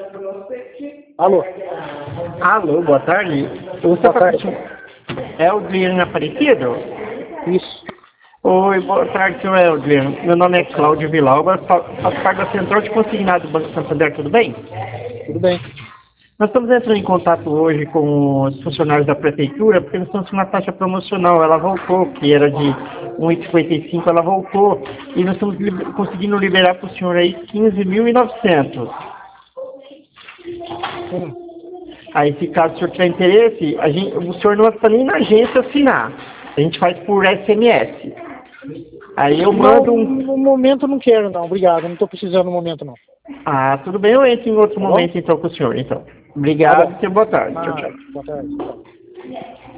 Alô? Alô, boa tarde. Boa tarde. É o Adriano Aparecido? Isso. Oi, boa tarde, senhor Adriano. Meu nome é Cláudio Vilauba, faço parte da Central de Consignado do Banco Santander, tudo bem? Tudo bem. Nós estamos entrando em contato hoje com os funcionários da Prefeitura, porque nós estamos com uma taxa promocional, ela voltou, que era de 1,55, ela voltou, e nós estamos conseguindo liberar para o senhor aí 15.900. Aí, se caso o senhor tiver interesse, o senhor não está nem na agência assinar. A gente faz por SMS. Aí eu mando não, no momento não quero, não. Obrigado. Não estou precisando no momento, não. Ah, tudo bem, eu entro em outro Tá bom? momento então com o senhor, então. Tá Obrigado bom. e boa tarde. Tchau, tchau. Boa tarde.